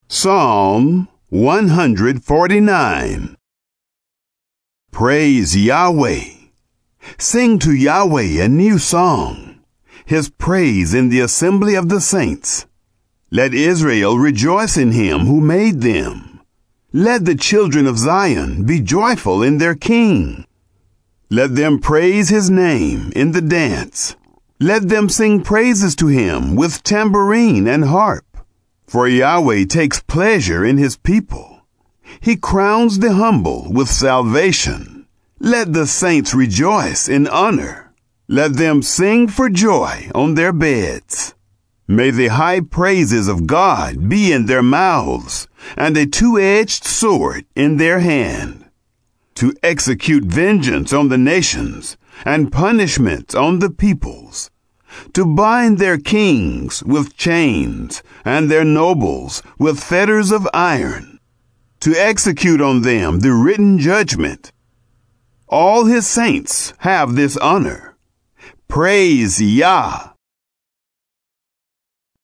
Psalm 149. Praise Yahweh. Sing to Yahweh a new song, His praise in the assembly of the saints. Let Israel rejoice in Him who made them. Let the children of Zion be joyful in their King. Let them praise His name in the dance. Let them sing praises to Him with tambourine and harp. For Yahweh takes pleasure in His people. He crowns the humble with salvation. Let the saints rejoice in honor. Let them sing for joy on their beds. May the high praises of God be in their mouths, and a two-edged sword in their hand, to execute vengeance on the nations, and punishment on the peoples, to bind their kings with chains, and their nobles with fetters of iron, to execute on them the written judgment. All His saints have this honor. Praise Yah.